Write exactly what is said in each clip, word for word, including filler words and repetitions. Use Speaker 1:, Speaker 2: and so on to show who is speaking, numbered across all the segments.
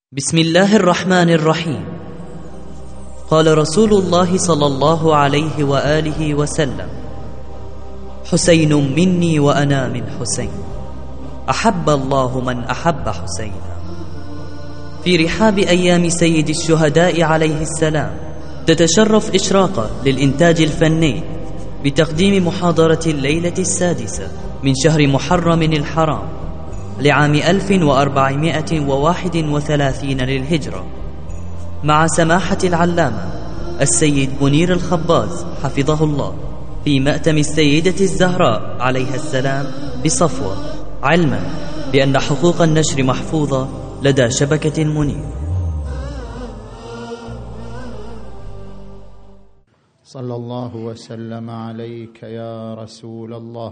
Speaker 1: بسم الله الرحمن الرحيم. قال رسول الله صلى الله عليه وآله وسلم: حسين مني وأنا من حسين، أحب الله من أحب حسينا. في رحاب أيام سيد الشهداء عليه السلام تتشرف إشراقة للإنتاج الفني بتقديم محاضرة الليلة السادسة من شهر محرم الحرام لعام ألف وأربعمائة وواحد وثلاثين للهجرة، مع سماحة العلامة السيد منير الخباز حفظه الله في مأتم السيدة الزهراء عليها السلام بصفوة، علما بأن حقوق النشر محفوظة لدى شبكة منير.
Speaker 2: صلى الله وسلم عليك يا رسول الله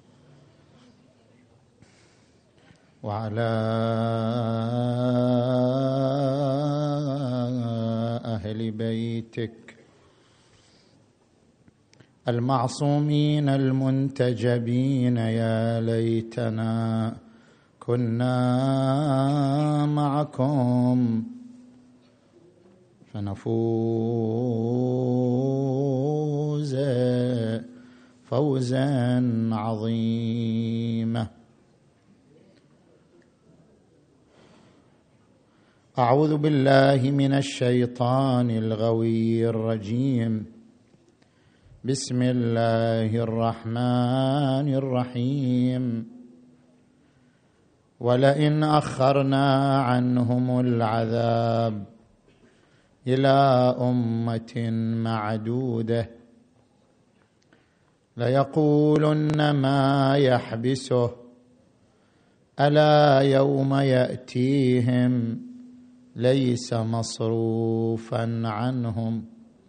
Speaker 2: وعلى أهل بيتك المعصومين المنتجبين. يا ليتنا كنا معكم فنفوز فوزا عظيما. أعوذ بالله من الشيطان الغوي الرجيم. بسم الله الرحمن الرحيم. ولئن أخرنا عنهم العذاب إلى أمة معدودة ليقولن ما يحبسه ألا يوم يأتيهم ليس مصروفا عنهم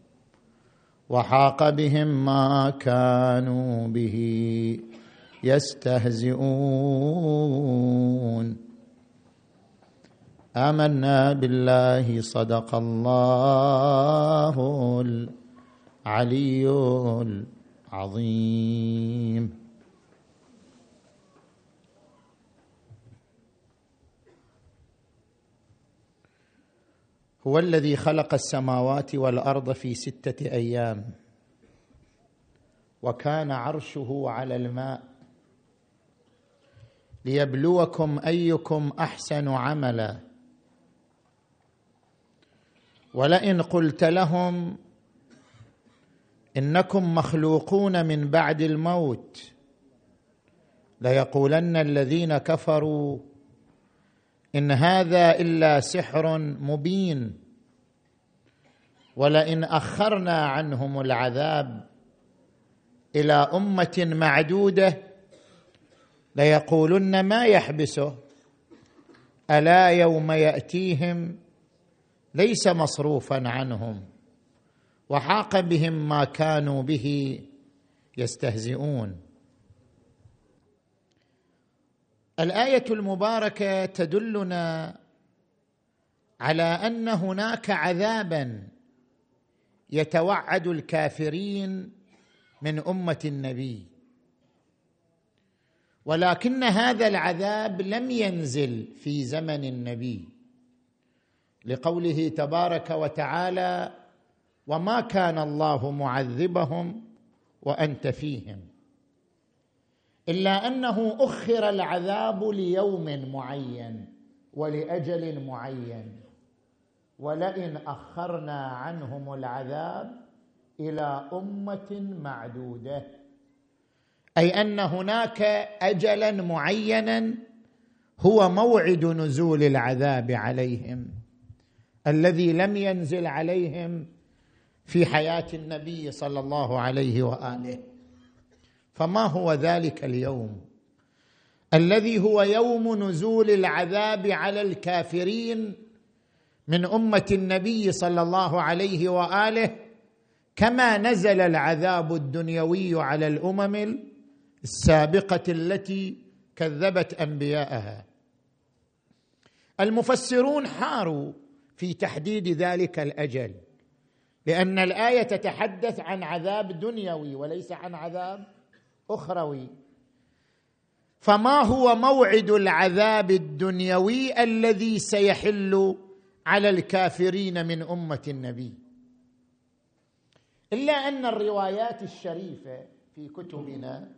Speaker 2: وحاق بهم ما كانوا به يستهزئون. آمنا بالله صدق الله العلي العظيم. هو الذي خلق السماوات والأرض في ستة أيام وكان عرشه على الماء ليبلوكم أيكم أحسن عملا. ولئن قلت لهم إنكم مخلوقون من بعد الموت ليقولن الذين كفروا إن هذا إلا سحر مبين. ولئن أخرنا عنهم العذاب إلى أمة معدودة ليقولن ما يحبسه ألا يوم يأتيهم ليس مصروفا عنهم وحاق بهم ما كانوا به يستهزئون. الآية المباركة تدلنا على أن هناك عذابا يتوعد الكافرين من أمة النبي، ولكن هذا العذاب لم ينزل في زمن النبي، لقوله تبارك وتعالى: وما كان الله معذبهم وأنت فيهم، إلا أنه أخر العذاب ليوم معين ولأجل معين. ولئن أخرنا عنهم العذاب إلى أمة معدودة، أي أن هناك أجلا معينا هو موعد نزول العذاب عليهم الذي لم ينزل عليهم في حياة النبي صلى الله عليه وآله. فما هو ذلك اليوم الذي هو يوم نزول العذاب على الكافرين من أمة النبي صلى الله عليه وآله، كما نزل العذاب الدنيوي على الأمم السابقة التي كذبت أنبياءها؟ المفسرون حاروا في تحديد ذلك الأجل، لأن الآية تتحدث عن عذاب دنيوي وليس عن عذاب أخروي. فما هو موعد العذاب الدنيوي الذي سيحل على الكافرين من أمة النبي، إلا أن الروايات الشريفة في كتبنا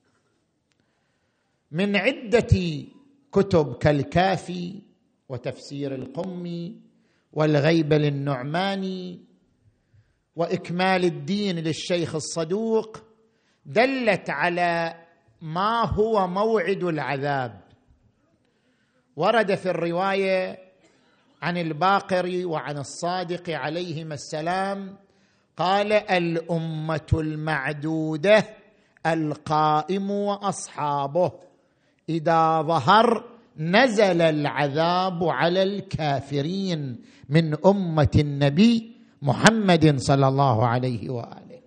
Speaker 2: من عدة كتب كالكافي وتفسير القمي والغيبة للنعماني وإكمال الدين للشيخ الصدوق دلت على ما هو موعد العذاب. ورد في الرواية عن الباقر وعن الصادق عليهما السلام قال: الأمة المعدودة القائم وأصحابه إذا ظهر نزل العذاب على الكافرين من أمة النبي محمد صلى الله عليه وآله.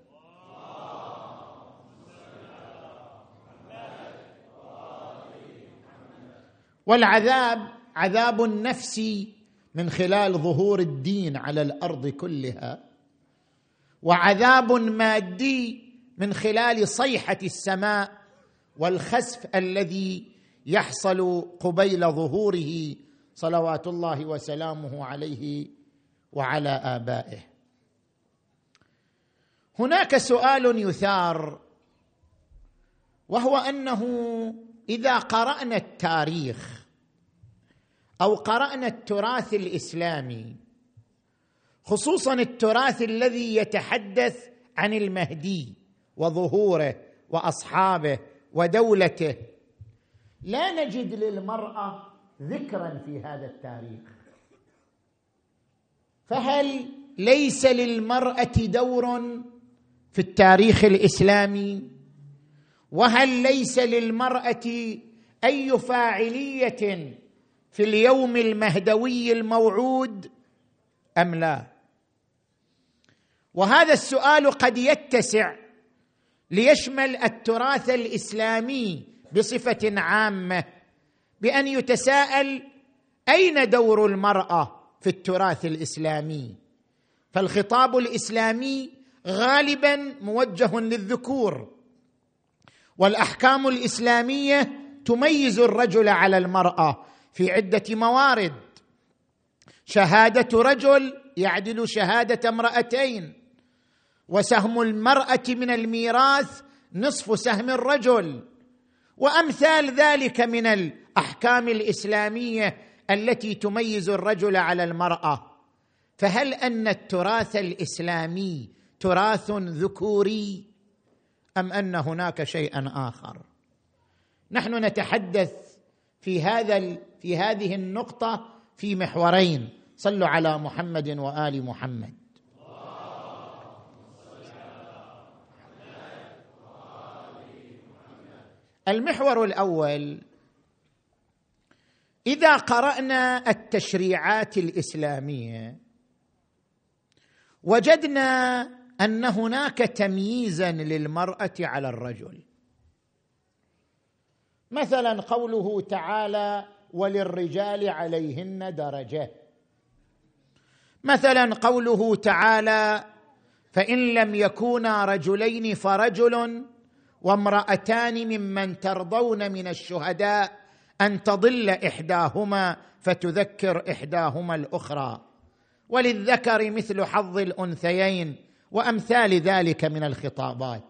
Speaker 2: والعذاب عذاب نفسي من خلال ظهور الدين على الأرض كلها، وعذاب مادي من خلال صيحة السماء والخسف الذي يحصل قبيل ظهوره صلوات الله وسلامه عليه وعلى آبائه. هناك سؤال يثار، وهو أنه إذا قرأنا التاريخ أو قرأنا التراث الإسلامي، خصوصا التراث الذي يتحدث عن المهدي وظهوره وأصحابه ودولته، لا نجد للمرأة ذكرا في هذا التاريخ. فهل ليس للمرأة دور في التاريخ الإسلامي؟ وهل ليس للمرأة أي فاعلية في اليوم المهدوي الموعود أم لا؟ وهذا السؤال قد يتسع ليشمل التراث الإسلامي بصفة عامة، بأن يتساءل: أين دور المرأة في التراث الإسلامي؟ فالخطاب الإسلامي غالبا موجه للذكور، والأحكام الإسلامية تميز الرجل على المرأة في عدة موارد. شهادة رجل يعدل شهادة امرأتين، وسهم المرأة من الميراث نصف سهم الرجل، وأمثال ذلك من الأحكام الإسلامية التي تميز الرجل على المرأة. فهل أن التراث الإسلامي تراث ذكوري أم أن هناك شيئا آخر؟ نحن نتحدث في هذا في هذه النقطة في محورين. صلوا على محمد وآل محمد. المحور الأول: إذا قرأنا التشريعات الإسلامية وجدنا أن هناك تمييزا للمرأة على الرجل. مثلا قوله تعالى: وللرجال عليهن درجة. مثلا قوله تعالى: فإن لم يكونا رجلين فرجل وامرأتان ممن ترضون من الشهداء أن تضل إحداهما فتذكر إحداهما الأخرى، وللذكر مثل حظ الأنثيين، وأمثال ذلك من الخطابات.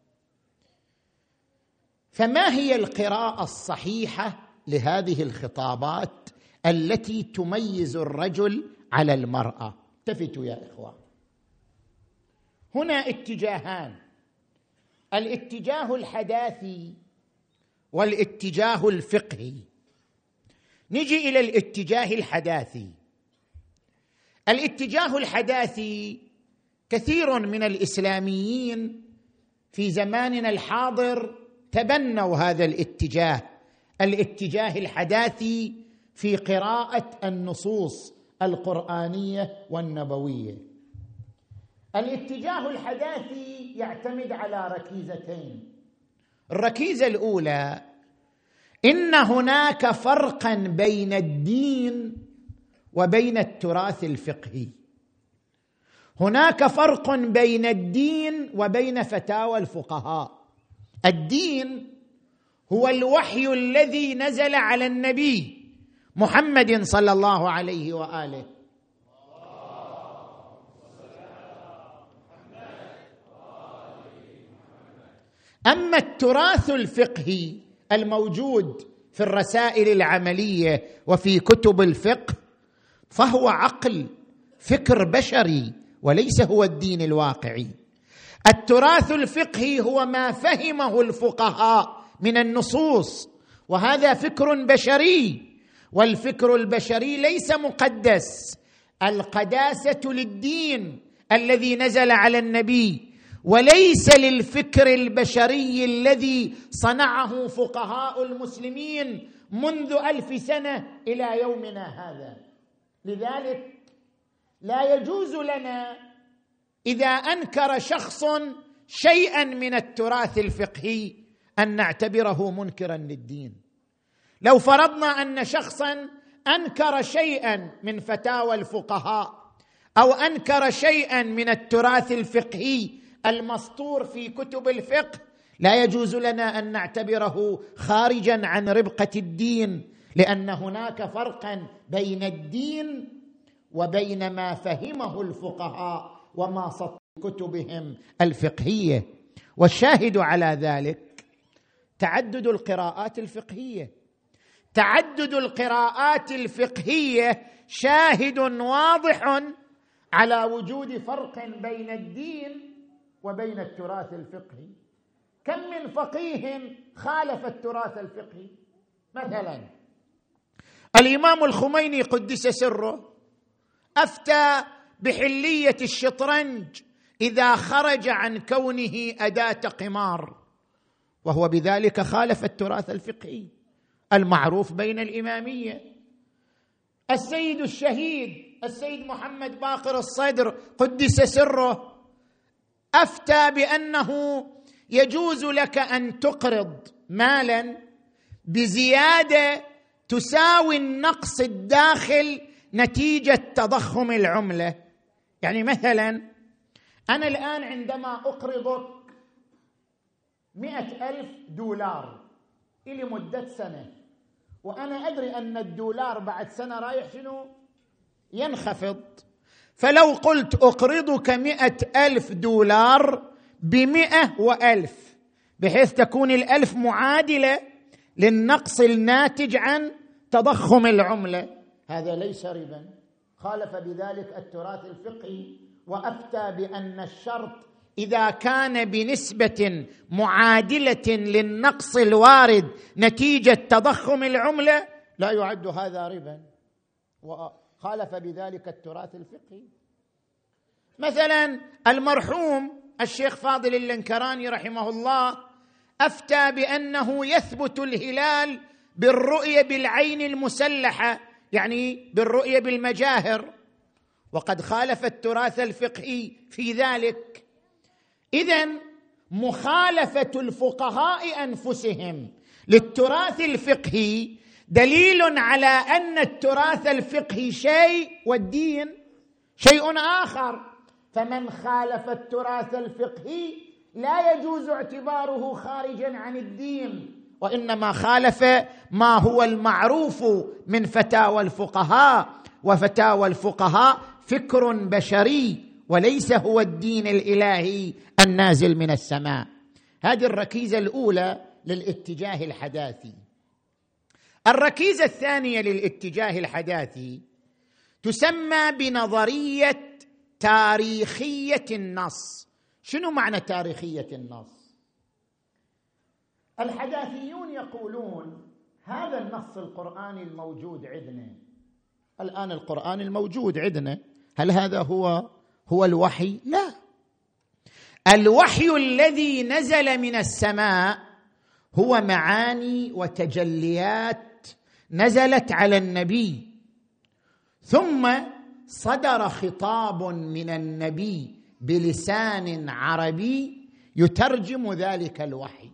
Speaker 2: فما هي القراءة الصحيحة لهذه الخطابات التي تميز الرجل على المرأة؟ التفتوا يا إخوان، هنا اتجاهان: الاتجاه الحداثي والاتجاه الفقهي. نجي إلى الاتجاه الحداثي. الاتجاه الحداثي كثير من الإسلاميين في زماننا الحاضر تبنوا هذا الاتجاه، الاتجاه الحداثي في قراءة النصوص القرآنية والنبوية. الاتجاه الحداثي يعتمد على ركيزتين. الركيزة الأولى: إن هناك فرقا بين الدين وبين التراث الفقهي. هناك فرق بين الدين وبين فتاوى الفقهاء. الدين هو الوحي الذي نزل على النبي محمد صلى الله عليه وآله، أما التراث الفقهي الموجود في الرسائل العملية وفي كتب الفقه فهو عقل، فكر بشري، وليس هو الدين الواقعي. التراث الفقهي هو ما فهمه الفقهاء من النصوص، وهذا فكر بشري، والفكر البشري ليس مقدس. القداسة للدين الذي نزل على النبي، وليس للفكر البشري الذي صنعه فقهاء المسلمين منذ ألف سنة إلى يومنا هذا. لذلك لا يجوز لنا إذا أنكر شخص شيئا من التراث الفقهي أن نعتبره منكرا للدين. لو فرضنا أن شخصا أنكر شيئا من فتاوى الفقهاء أو أنكر شيئا من التراث الفقهي المسطور في كتب الفقه، لا يجوز لنا أن نعتبره خارجا عن ربقة الدين، لأن هناك فرقا بين الدين وبين ما فهمه الفقهاء وما سطر كتبهم الفقهية. والشاهد على ذلك تعدد القراءات الفقهية. تعدد القراءات الفقهية شاهد واضح على وجود فرق بين الدين وبين التراث الفقهي. كم من فقيه خالف التراث الفقهي؟ مثلا الإمام الخميني قدس سره أفتى بحلية الشطرنج إذا خرج عن كونه أداة قمار، وهو بذلك خالف التراث الفقهي المعروف بين الإمامية. السيد الشهيد السيد محمد باقر الصدر قدس سره أفتى بأنه يجوز لك أن تقرض مالا بزيادة تساوي النقص الداخل نتيجة تضخم العملة. يعني مثلا أنا الآن عندما أقرضك مئة ألف دولار إلى مدة سنة، وأنا أدري أن الدولار بعد سنة رايح شنو؟ ينخفض. فلو قلت أقرضك مئة ألف دولار بمئة وألف، بحيث تكون الألف معادلة للنقص الناتج عن تضخم العملة، هذا ليس ربا. خالف بذلك التراث الفقهي وأفتى بأن الشرط إذا كان بنسبة معادلة للنقص الوارد نتيجة تضخم العملة لا يعد هذا ربا، وخالف بذلك التراث الفقهي. مثلا المرحوم الشيخ فاضل اللنكراني رحمه الله أفتى بأنه يثبت الهلال بالرؤية بالعين المسلحة، يعني بالرؤية بالمجاهر، وقد خالف التراث الفقهي في ذلك. إذن مخالفة الفقهاء أنفسهم للتراث الفقهي دليل على أن التراث الفقهي شيء والدين شيء آخر. فمن خالف التراث الفقهي لا يجوز اعتباره خارجا عن الدين، وإنما خالف ما هو المعروف من فتاوى الفقهاء، وفتاوى الفقهاء فكر بشري وليس هو الدين الإلهي النازل من السماء. هذه الركيزة الأولى للاتجاه الحداثي. الركيزة الثانية للاتجاه الحداثي تسمى بنظرية تاريخية النص. شنو معنى تاريخية النص؟ الحداثيون يقولون هذا النص القرآني الموجود عندنا الآن، القرآن الموجود عندنا، هل هذا هو هو الوحي؟ لا. الوحي الذي نزل من السماء هو معاني وتجليات نزلت على النبي، ثم صدر خطاب من النبي بلسان عربي يترجم ذلك الوحي.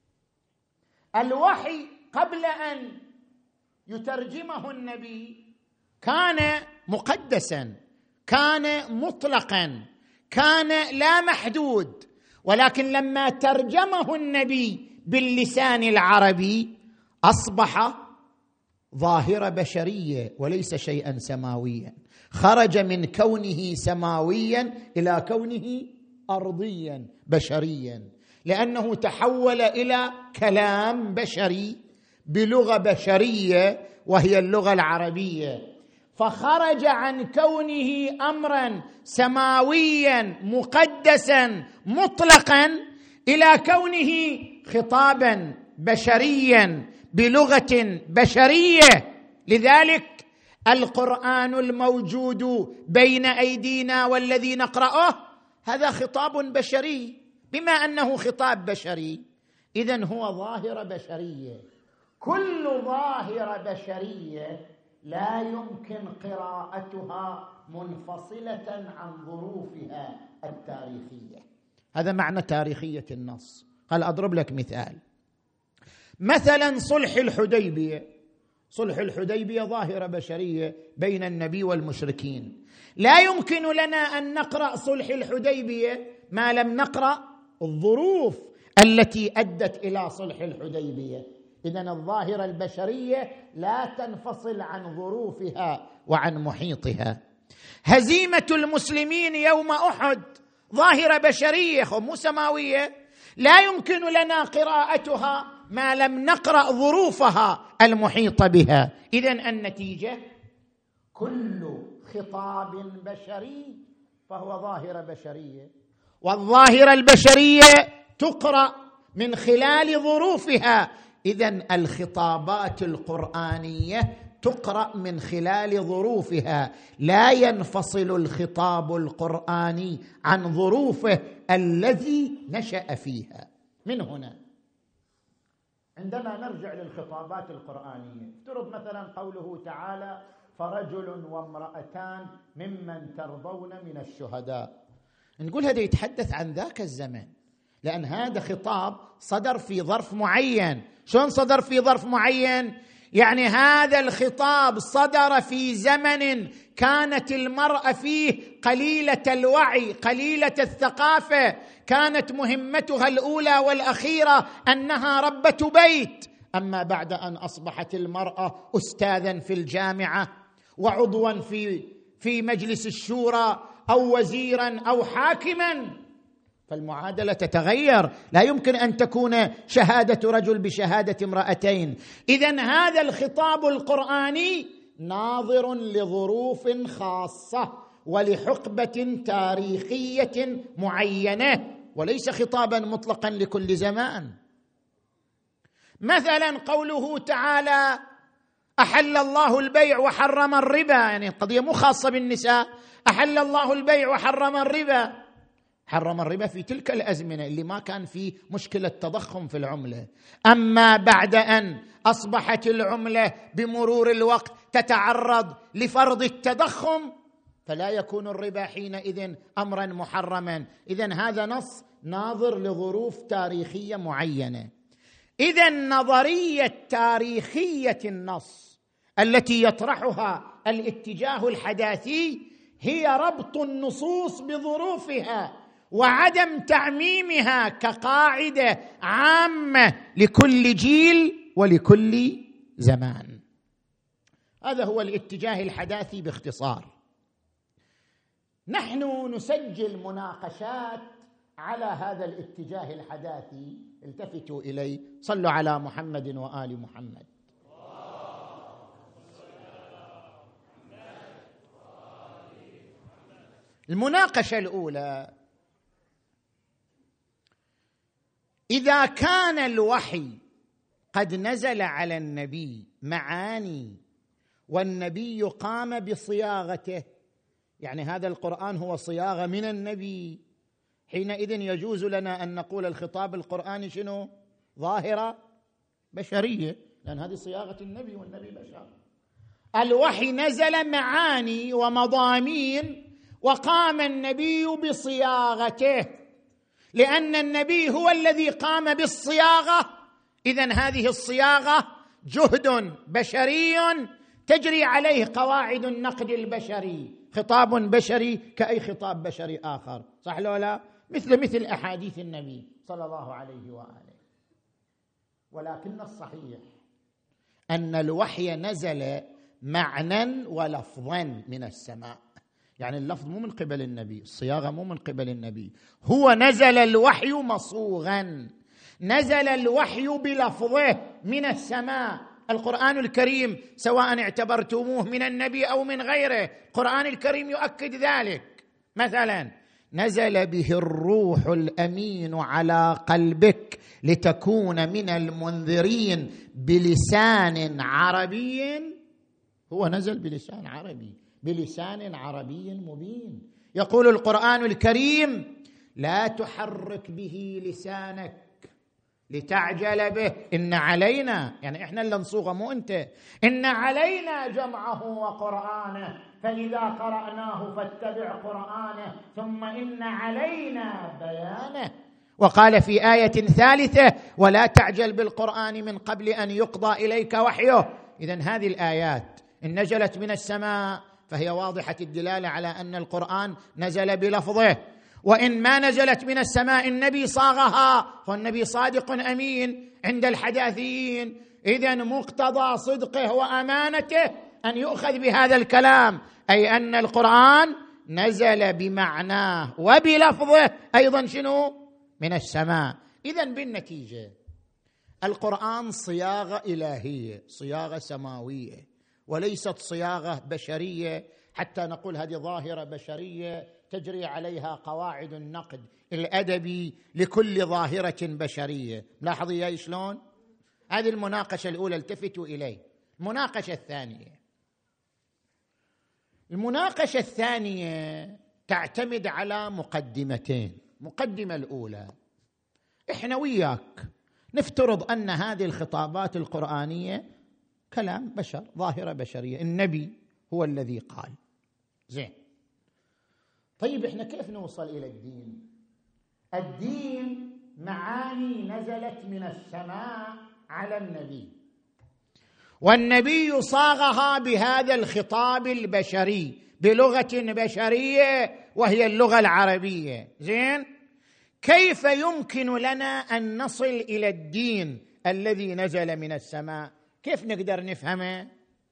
Speaker 2: الوحي قبل أن يترجمه النبي كان مقدسا، كان مطلقا، كان لا محدود، ولكن لما ترجمه النبي باللسان العربي أصبح ظاهرة بشرية وليس شيئا سماويا، خرج من كونه سماويا إلى كونه أرضيا بشريا. لأنه تحول إلى كلام بشري بلغة بشرية وهي اللغة العربية، فخرج عن كونه أمرا سماويا مقدسا مطلقا إلى كونه خطابا بشريا بلغة بشرية. لذلك القرآن الموجود بين أيدينا والذي نقرأه هذا خطاب بشري. بما أنه خطاب بشري إذن هو ظاهرة بشرية. كل ظاهرة بشرية لا يمكن قراءتها منفصلة عن ظروفها التاريخية. هذا معنى تاريخية النص. قال أضرب لك مثال، مثلا صلح الحديبية. صلح الحديبية ظاهرة بشرية بين النبي والمشركين، لا يمكن لنا أن نقرأ صلح الحديبية ما لم نقرأ الظروف التي أدت إلى صلح الحديبية. إذن الظاهرة البشرية لا تنفصل عن ظروفها وعن محيطها. هزيمة المسلمين يوم أحد ظاهرة بشرية مو سماوية، لا يمكن لنا قراءتها ما لم نقرأ ظروفها المحيطة بها. إذن النتيجة كل خطاب بشري فهو ظاهرة بشرية، والظاهرة البشرية تقرأ من خلال ظروفها. إذن الخطابات القرآنية تقرأ من خلال ظروفها، لا ينفصل الخطاب القرآني عن ظروفه الذي نشأ فيها. من هنا عندما نرجع للخطابات القرآنية، افترض مثلا قوله تعالى فرجل وامرأتان ممن ترضون من الشهداء، نقول هذا يتحدث عن ذاك الزمن، لأن هذا خطاب صدر في ظرف معين. شلون صدر في ظرف معين؟ يعني هذا الخطاب صدر في زمن كانت المرأة فيه قليلة الوعي قليلة الثقافة، كانت مهمتها الأولى والأخيرة أنها ربة بيت. أما بعد أن أصبحت المرأة أستاذا في الجامعة وعضوا في في مجلس الشورى أو وزيرا أو حاكما، فالمعادلة تتغير. لا يمكن أن تكون شهادة رجل بشهادة امرأتين. إذن هذا الخطاب القرآني ناظر لظروف خاصة ولحقبة تاريخية معينة، وليس خطابا مطلقا لكل زمان. مثلا قوله تعالى أحل الله البيع وحرم الربا، يعني قضية مو خاصة بالنساء. أحل الله البيع وحرم الربا، حرم الربا في تلك الأزمنة اللي ما كان في مشكلة تضخم في العملة. أما بعد أن أصبحت العملة بمرور الوقت تتعرض لفرض التضخم فلا يكون الربا حينئذ أمرا محرما. إذن هذا نص ناظر لظروف تاريخية معينة. إذن نظرية تاريخية النص التي يطرحها الاتجاه الحداثي هي ربط النصوص بظروفها وعدم تعميمها كقاعدة عامة لكل جيل ولكل زمان. هذا هو الاتجاه الحداثي باختصار. نحن نسجل مناقشات على هذا الاتجاه الحداثي. التفتوا إلي، صلوا على محمد وآل محمد. المناقشة الأولى: إذا كان الوحي قد نزل على النبي معاني والنبي قام بصياغته، يعني هذا القرآن هو صياغة من النبي، حينئذ يجوز لنا أن نقول الخطاب القرآني شنو؟ ظاهرة بشرية، لأن هذه صياغة النبي والنبي بشر. الوحي نزل معاني ومضامين وقام النبي بصياغته، لأن النبي هو الذي قام بالصياغة. إذن هذه الصياغة جهد بشري تجري عليه قواعد النقد البشري، خطاب بشري كأي خطاب بشري آخر، صح لو لا؟ مثل مثل أحاديث النبي صلى الله عليه وآله. ولكن الصحيح أن الوحي نزل معنى ولفظا من السماء، يعني اللفظ مو من قبل النبي، الصياغة مو من قبل النبي، هو نزل الوحي مصوغا، نزل الوحي بلفظه من السماء. القرآن الكريم سواء اعتبرتموه من النبي أو من غيره، القرآن الكريم يؤكد ذلك. مثلا نزل به الروح الأمين على قلبك لتكون من المنذرين بلسان عربي، هو نزل بلسان عربي، بلسان عربي مبين. يقول القرآن الكريم لا تحرك به لسانك لتعجل به، إن علينا، يعني إحنا اللي نصوغه مو أنت، إن علينا جمعه وقرآنه فإذا قرأناه فاتبع قرآنه ثم إن علينا بيانه. وقال في آية ثالثة ولا تعجل بالقرآن من قبل أن يقضى إليك وحيه. إذن هذه الآيات إن نزلت من السماء فهي واضحة الدلالة على أن القرآن نزل بلفظه، وإن ما نزلت من السماء النبي صاغها، فالنبي صادق أمين عند الحداثيين. إذن مقتضى صدقه وأمانته أن يؤخذ بهذا الكلام، أي أن القرآن نزل بمعناه وبلفظه أيضا شنو؟ من السماء. إذن بالنتيجة القرآن صياغة إلهية، صياغة سماوية، وليست صياغة بشرية حتى نقول هذه ظاهرة بشرية تجري عليها قواعد النقد الأدبي لكل ظاهرة بشرية. لاحظوا يا شلون؟ هذه المناقشة الأولى التفتوا إليه. المناقشة الثانية المناقشة الثانية تعتمد على مقدمتين. مقدمة الأولى، إحنا وياك نفترض أن هذه الخطابات القرآنية كلام بشر، ظاهرة بشرية، النبي هو الذي قال. زين، طيب إحنا كيف نوصل إلى الدين؟ الدين معاني نزلت من السماء على النبي، والنبي صاغها بهذا الخطاب البشري بلغة بشرية وهي اللغة العربية. زين، كيف يمكن لنا أن نصل إلى الدين الذي نزل من السماء؟ كيف نقدر نفهمه؟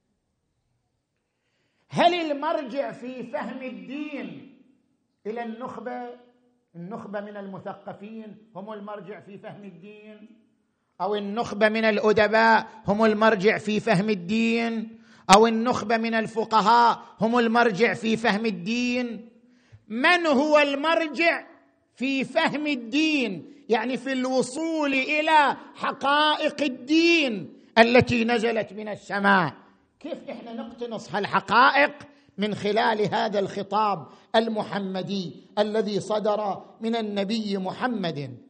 Speaker 2: هل المرجع في فهم الدين إلى النخبة؟ النخبة من المثقفين هم المرجع في فهم الدين؟ أو النخبة من الأدباء هم المرجع في فهم الدين؟ أو النخبة من الفقهاء هم المرجع في فهم الدين؟ من هو المرجع في فهم الدين؟ يعني في الوصول إلى حقائق الدين التي نزلت من السماء. كيف إحنا نقتنص هالحقائق؟ من خلال هذا الخطاب المحمدي الذي صدر من النبي محمد.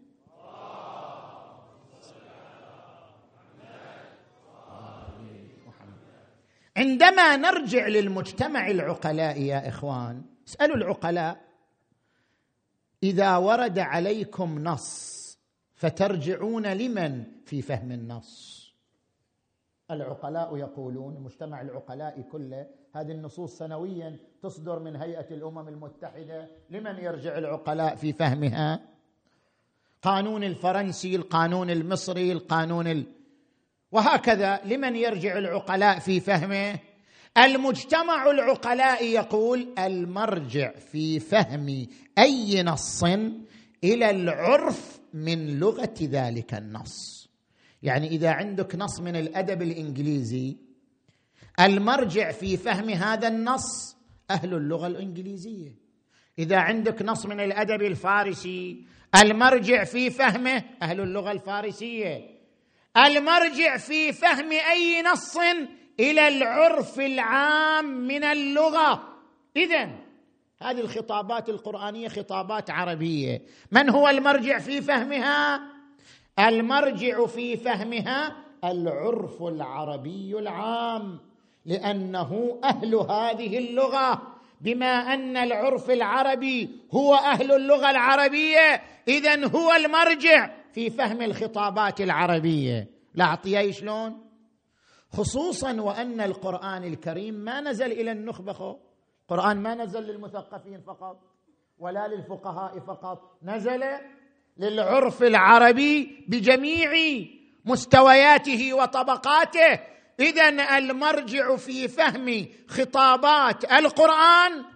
Speaker 2: عندما نرجع للمجتمع العقلاء يا إخوان، اسألوا العقلاء إذا ورد عليكم نص فترجعون لمن في فهم النص؟ العقلاء يقولون، المجتمع العقلاء كله، هذه النصوص سنويا تصدر من هيئة الأمم المتحدة، لمن يرجع العقلاء في فهمها؟ قانون الفرنسي، القانون المصري، القانون ال... وهكذا، لمن يرجع العقلاء في فهمه؟ المجتمع العقلاء يقول المرجع في فهم أي نص إلى العرف من لغة ذلك النص. يعني إذا عندك نص من الأدب الإنجليزي، المرجع في فهم هذا النص أهل اللغة الإنجليزية. إذا عندك نص من الأدب الفارسي، المرجع في فهمه أهل اللغة الفارسية. المرجع في فهم أي نص إلى العرف العام من اللغة. إذن هذه الخطابات القرآنية خطابات عربية، من هو المرجع في فهمها؟ المرجع في فهمها العرف العربي العام، لأنه أهل هذه اللغة. بما أن العرف العربي هو أهل اللغة العربية، إذن هو المرجع في فهم الخطابات العربية. لا أعطيه شلون؟ خصوصا وأن القرآن الكريم ما نزل إلى النخبة خو. القرآن ما نزل للمثقفين فقط ولا للفقهاء فقط، نزل للعرف العربي بجميع مستوياته وطبقاته. إذن المرجع في فهم خطابات القرآن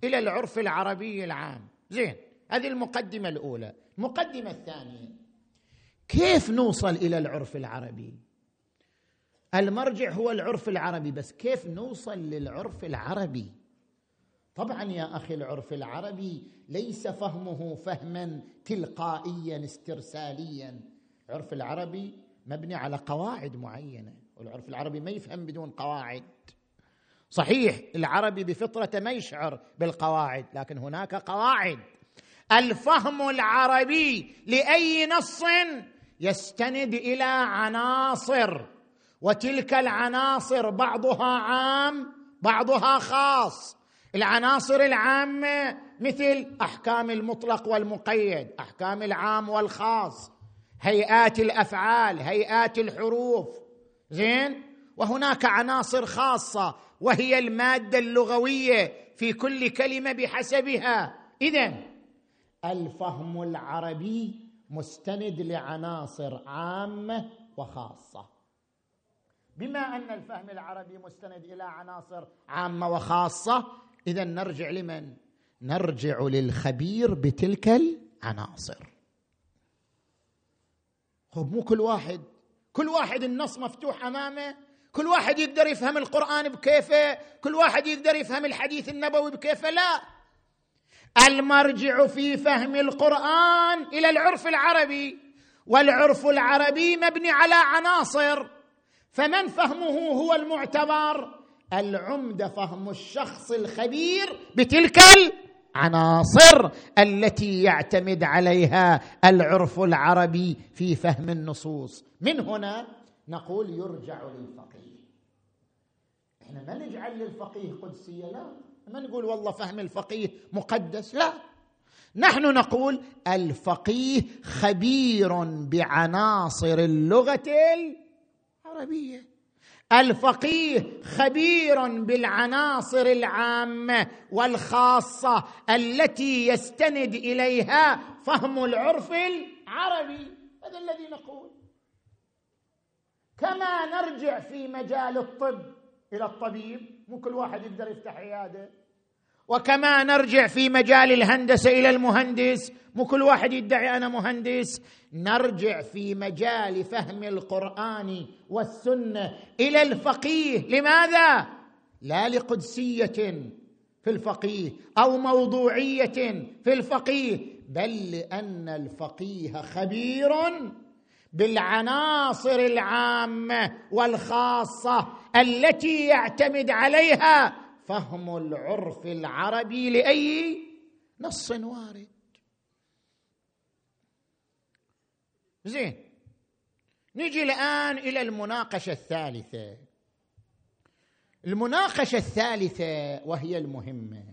Speaker 2: إلى العرف العربي العام. زين، هذه المقدمة الأولى. المقدمة الثانية، كيف نوصل إلى العرف العربي؟ المرجع هو العرف العربي، بس كيف نوصل للعرف العربي؟ طبعا يا أخي العرف العربي ليس فهمه فهما تلقائيا استرساليا. العرف العربي مبني على قواعد معينة، والعرف العربي ما يفهم بدون قواعد. صحيح العربي بفطرته ما يشعر بالقواعد، لكن هناك قواعد. الفهم العربي لأي نص يستند إلى عناصر، وتلك العناصر بعضها عام بعضها خاص. العناصر العامة مثل أحكام المطلق والمقيد، أحكام العام والخاص، هيئات الأفعال، هيئات الحروف. زين، وهناك عناصر خاصة وهي المادة اللغوية في كل كلمة بحسبها. إذن الفهم العربي مستند لعناصر عامة وخاصة. بما أن الفهم العربي مستند إلى عناصر عامة وخاصة، إذن نرجع لمن؟ نرجع للخبير بتلك العناصر. خب مو كل واحد كل واحد النص مفتوح أمامه، كل واحد يقدر يفهم القرآن بكيفه، كل واحد يقدر يفهم الحديث النبوي بكيفه. لا، المرجع في فهم القرآن إلى العرف العربي، والعرف العربي مبني على عناصر، فمن فهمه هو المعتبر؟ العمدة فهم الشخص الخبير بتلك العناصر التي يعتمد عليها العرف العربي في فهم النصوص. من هنا نقول يرجع للفقيه. احنا ما نجعل للفقيه قدسية، لا، ما نقول والله فهم الفقيه مقدس، لا، نحن نقول الفقيه خبير بعناصر اللغة العربية، الفقيه خبير بالعناصر العامة والخاصة التي يستند إليها فهم العرف العربي. هذا الذي نقول. كما نرجع في مجال الطب إلى الطبيب، مو كل واحد يقدر يفتح عيادة، وكما نرجع في مجال الهندسة إلى المهندس، مو كل واحد يدعي أنا مهندس. نرجع في مجال فهم القرآن والسنة إلى الفقيه. لماذا؟ لا لقدسية في الفقيه أو موضوعية في الفقيه، بل لأن الفقيه خبير بالعناصر العامة والخاصة التي يعتمد عليها فهم العرف العربي لأي نص وارد. زين، نجي الآن إلى المناقشة الثالثة. المناقشة الثالثة وهي المهمة.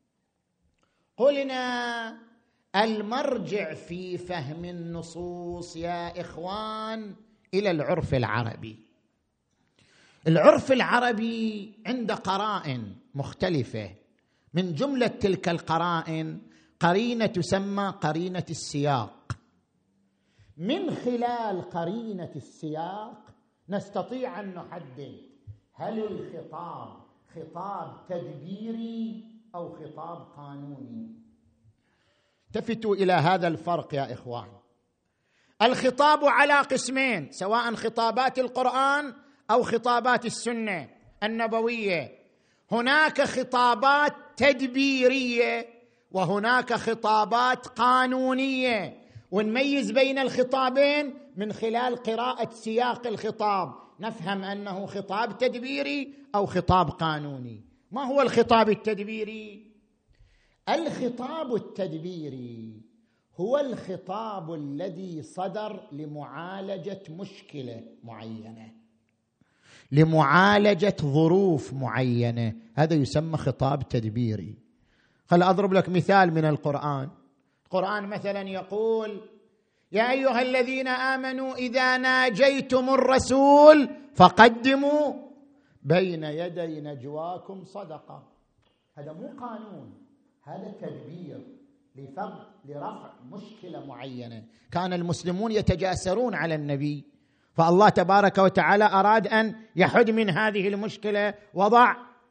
Speaker 2: قلنا المرجع في فهم النصوص يا إخوان إلى العرف العربي. العرف العربي عند قرائن مختلفة، من جملة تلك القرائن قرينة تسمى قرينة السياق. من خلال قرينة السياق نستطيع أن نحدد هل الخطاب خطاب تدبيري أو خطاب قانوني. التفتوا إلى هذا الفرق يا إخوان. الخطاب على قسمين، سواء خطابات القرآن أو خطابات السنة النبوية. هناك خطابات تدبيرية وهناك خطابات قانونية، ونميز بين الخطابين من خلال قراءة سياق الخطاب، نفهم أنه خطاب تدبيري أو خطاب قانوني. ما هو الخطاب التدبيري؟ الخطاب التدبيري هو الخطاب الذي صدر لمعالجة مشكلة معينة، لمعالجة ظروف معينة، هذا يسمى خطاب تدبيري. خل أضرب لك مثال من القرآن. القرآن مثلا يقول: يا أيها الذين آمنوا إذا ناجيتم الرسول فقدموا بين يدي نجواكم صدقة. هذا مو قانون، هذا تدبير لفض لرفع مشكلة معينة. كان المسلمون يتجاسرون على النبي، فالله تبارك وتعالى أراد أن يحد من هذه المشكلة، وضع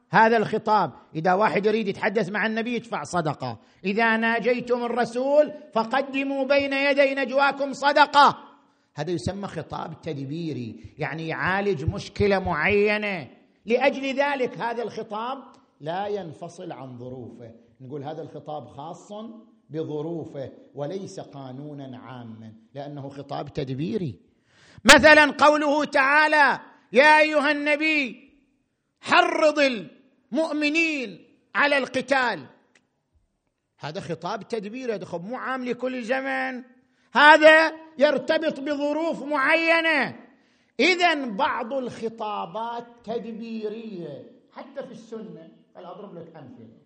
Speaker 2: هذا الخطاب. إذا واحد يريد يتحدث مع النبي يدفع صدقة، إذا ناجيتم الرسول فقدموا بين يدي نجواكم صدقة. هذا يسمى خطاب تدبيري، يعني يعالج مشكلة معينة. لأجل ذلك هذا الخطاب لا ينفصل عن ظروفه، نقول هذا الخطاب خاص بظروفه وليس قانونا عاما، لأنه خطاب تدبيري. مثلا قوله تعالى: يا أيها النبي حرض المؤمنين على القتال، هذا خطاب تدبيري، هذا خطاب مو عام لكل زمن، هذا يرتبط بظروف معينة. إذن بعض الخطابات تدبيرية حتى في السنة. هل أضرب لك أمثلة؟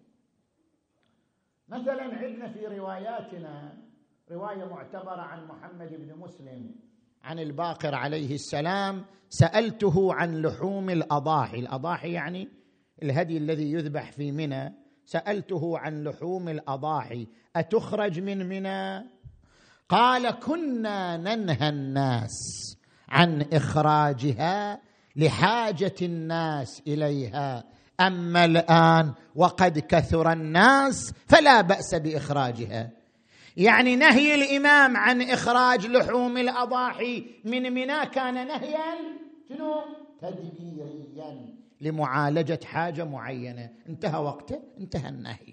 Speaker 2: مثلا عندنا في رواياتنا رواية معتبرة عن محمد بن مسلم عن الباقر عليه السلام: سألته عن لحوم الأضاحي، الأضاحي يعني الهدي الذي يذبح في منى، سألته عن لحوم الأضاحي أتخرج من منى؟ قال: كنا ننهى الناس عن إخراجها لحاجة الناس إليها، أما الآن وقد كثر الناس فلا بأس بإخراجها. يعني نهي الإمام عن إخراج لحوم الأضاحي من منى كان نهيا شنو؟ تدبيريا لمعالجة حاجة معينة، انتهى وقته، انتهى النهي.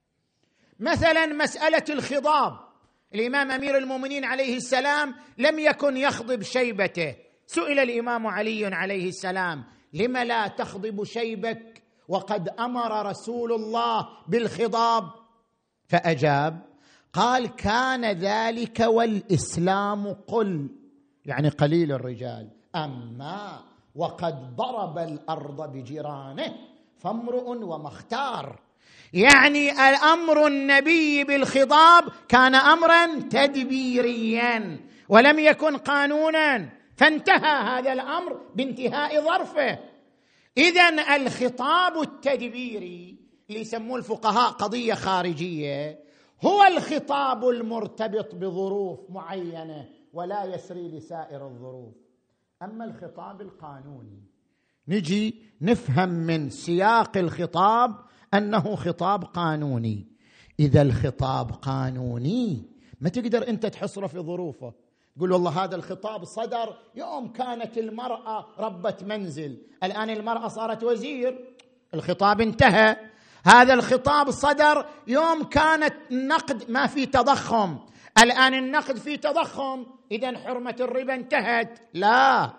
Speaker 2: مثلا مسألة الخضاب، الإمام أمير المؤمنين عليه السلام لم يكن يخضب شيبته، سئل الإمام علي عليه السلام: لم لا تخضب شيبك وقد أمر رسول الله بالخضاب؟ فأجاب قال: كان ذلك والإسلام قل، يعني قليل الرجال، أما وقد ضرب الأرض بجيرانه فامرؤ ومختار. يعني الأمر النبي بالخضاب كان أمرا تدبيريا ولم يكن قانونا، فانتهى هذا الأمر بانتهاء ظرفه. إذن الخطاب التدبيري اللي يسموه الفقهاء قضية خارجية هو الخطاب المرتبط بظروف معينة ولا يسري لسائر الظروف. أما الخطاب القانوني نجي نفهم من سياق الخطاب أنه خطاب قانوني. إذا الخطاب قانوني ما تقدر أنت تحصره في ظروفه، تقول والله هذا الخطاب صدر يوم كانت المرأة ربة منزل، الآن المرأة صارت وزير، الخطاب انتهى. هذا الخطاب صدر يوم كانت النقد ما في تضخم، الآن النقد في تضخم، إذن حرمة الربا انتهت. لا،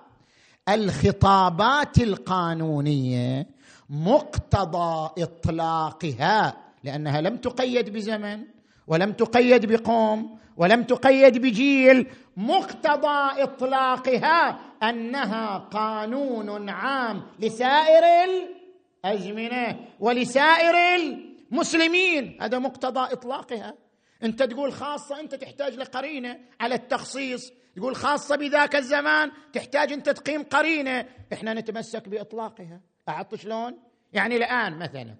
Speaker 2: الخطابات القانونية مقتضى إطلاقها، لأنها لم تقيد بزمن ولم تقيد بقوم ولم تقيد بجيل، مقتضى إطلاقها أنها قانون عام لسائر الأزمنة ولسائر المسلمين، هذا مقتضى إطلاقها. أنت تقول خاصة، أنت تحتاج لقرينة على التخصيص، تقول خاصة بذاك الزمان تحتاج أنت تقيم قرينة، إحنا نتمسك بإطلاقها. أعط شلون؟ يعني الآن مثلا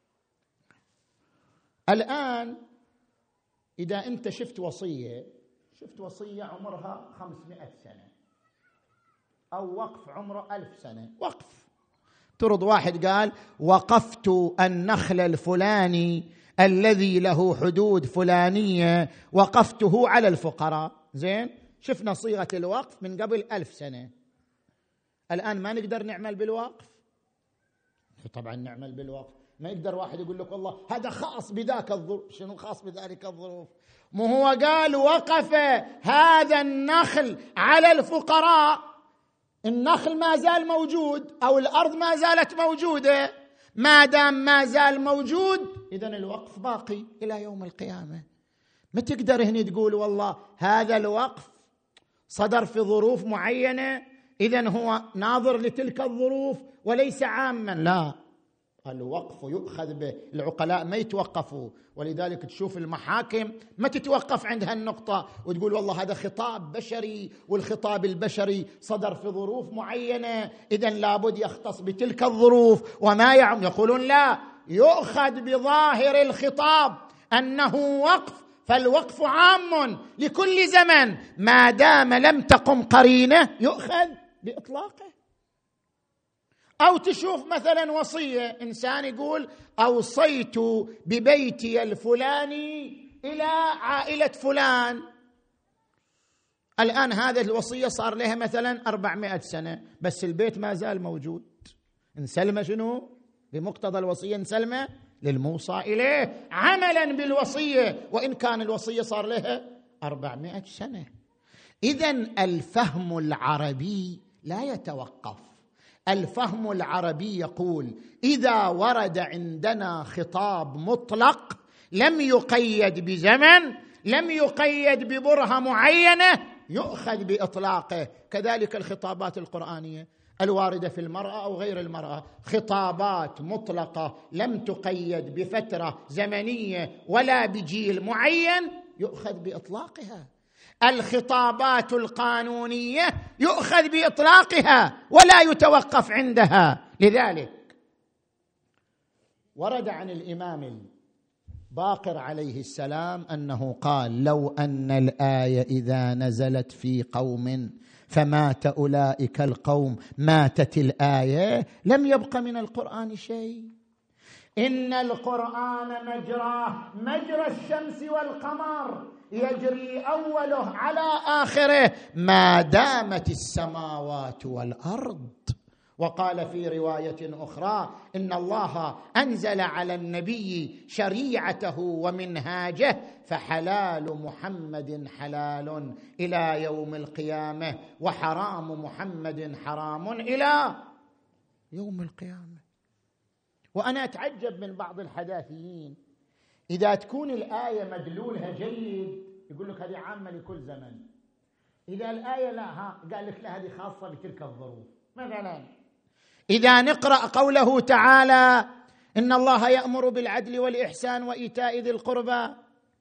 Speaker 2: الآن إذا أنت شفت وصية شفت وصية عمرها خمسمائة سنة أو وقف عمره ألف سنة، وقف ترض واحد قال: وقفت النخل الفلاني الذي له حدود فلانية وقفته على الفقراء. زين، شفنا صيغة الوقف من قبل ألف سنة، الآن ما نقدر نعمل بالوقف؟ طبعا نعمل بالوقف. ما يقدر واحد يقول لك والله هذا خاص بذاك الظروف. شنو خاص بذلك الظروف؟ مو هو قال وقف هذا النخل على الفقراء، النخل ما زال موجود أو الأرض ما زالت موجودة، ما دام ما زال موجود إذن الوقف باقي إلى يوم القيامة. ما تقدر هنا تقول والله هذا الوقف صدر في ظروف معينة إذن هو ناظر لتلك الظروف وليس عاما. لا، الوقف يؤخذ به، العقلاء ما يتوقفوا، ولذلك تشوف المحاكم ما تتوقف عند هالنقطة وتقول والله هذا خطاب بشري، والخطاب البشري صدر في ظروف معينة إذن لابد يختص بتلك الظروف وما يعم. يقولون لا، يؤخذ بظاهر الخطاب أنه وقف، فالوقف عام لكل زمن ما دام لم تقم قرينة يؤخذ بإطلاقه. أو تشوف مثلا وصية إنسان يقول أوصيت ببيتي الفلاني إلى عائلة فلان، الآن هذه الوصية صار لها مثلا أربعمائة سنة بس البيت ما زال موجود، نسلمه شنو؟ بمقتضى الوصية نسلمه للموصى إليه عملا بالوصية وإن كان الوصية صار لها أربعمائة سنة. إذن الفهم العربي لا يتوقف، الفهم العربي يقول إذا ورد عندنا خطاب مطلق لم يقيد بزمن، لم يقيد ببرهة معينة، يؤخذ بإطلاقه. كذلك الخطابات القرآنية الواردة في المرأة أو غير المرأة، خطابات مطلقة لم تقيد بفترة زمنية ولا بجيل معين، يؤخذ بإطلاقها. الخطابات القانونية يؤخذ بإطلاقها ولا يتوقف عندها. لذلك ورد عن الإمام باقر عليه السلام أنه قال لو أن الآية إذا نزلت في قوم فمات أولئك القوم ماتت الآية لم يبق من القرآن شيء. إن القرآن مجراه مجرى الشمس والقمر يجري أوله على آخره ما دامت السماوات والأرض. وقال في رواية أخرى إن الله أنزل على النبي شريعته ومنهاجه فحلال محمد حلال إلى يوم القيامة وحرام محمد حرام إلى يوم القيامة. وأنا أتعجب من بعض الحداثيين إذا تكون الآية مدلولها جيد يقول لك هذه عامة لكل زمن، إذا الآية لا ها قال لك لا هذه خاصة بتلك الظروف. مثلا إذا نقرأ قوله تعالى إن الله يأمر بالعدل والإحسان وإيتاء ذي القربى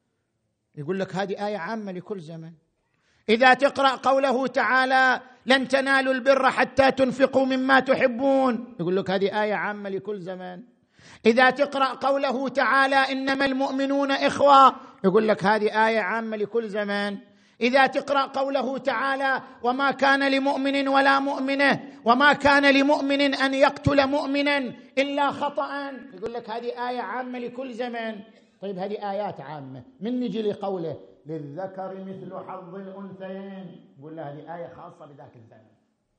Speaker 2: يقول لك هذه آية عامة لكل زمن. إذا تقرأ قوله تعالى لن تنالوا البر حتى تنفقوا مما تحبون يقول لك هذه آية عامة لكل زمن. إذا تقرأ قوله تعالى إنما المؤمنون إخوة يقول لك هذه آية عامة لكل زمن. إذا تقرأ قوله تعالى وما كان لمؤمن ولا مؤمنة وما كان لمؤمن أن يقتل مؤمنا إلا خطأ يقول لك هذه آية عامة لكل زمن. طيب هذه آيات عامة، من نجي لقوله للذكر مثل حظ الأنثيين يقول له هذه آية خاصة بذاك الزمن.